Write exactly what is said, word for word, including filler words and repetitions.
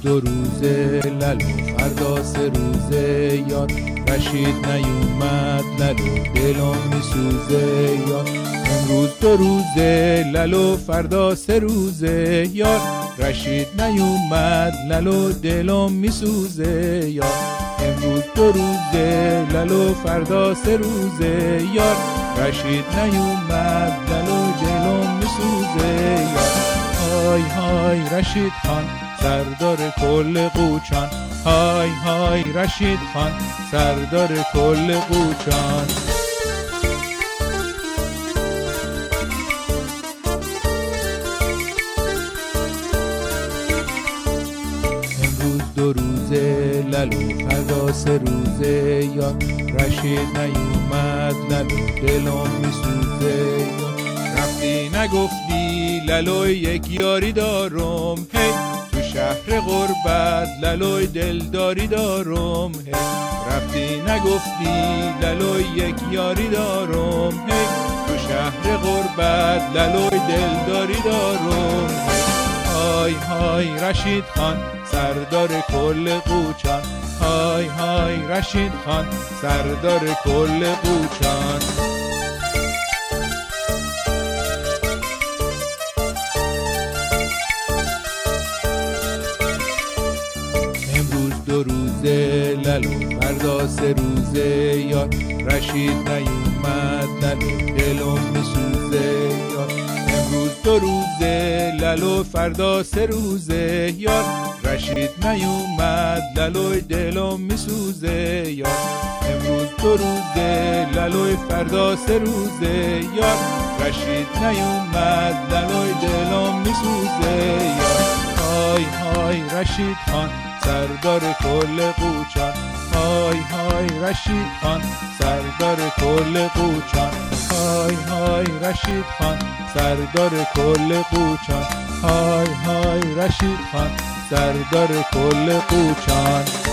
دو روزه لالو فردا سه روزه یار، رشید نیومد لالو دلم میسوزه یار. امروز دو روزه لالو فردا سه روزه یار، رشید نیومد لالو دلم میسوزه یار. امروز دو روزه لالو فردا سه روزه یار، رشید نیومد لالو دلم میسوزه یار. های های رشید خان سردار کل قوچان، های های رشید خان سردار کل قوچان. امروز دو روزه لالو فردا سه روزه یار، رشید نیومد لالو دلم میسوزه یار. رفتی نگفتی لالوی یک یاری دارم، هی تو شهر غربت لالوی دلداری دارم. هی رفتی نگفتی لالوی یک یاری دارم، هی تو شهر غربت لالوی دلداری دارم. های های رشید خان سردار کل قوچان، های های رشید خان سردار کل قوچان. دو روزه لالو فردا سه روزه یار، رشید نیومد لالو دلم میسوزه یار. امروز دو روزه لالو فردا سه روزه یار، رشید نیومد لالو دلم میسوزه یار. امروز دو روزه لالو فردا سه روزه یار، رشید نیومد لالو دلم میسوزه یار. های های رشید خان سردار کل قوچان، های های رشید خان سردار کل قوچان، های های رشید خان سردار کل قوچان، های های رشید خان سردار کل قوچان.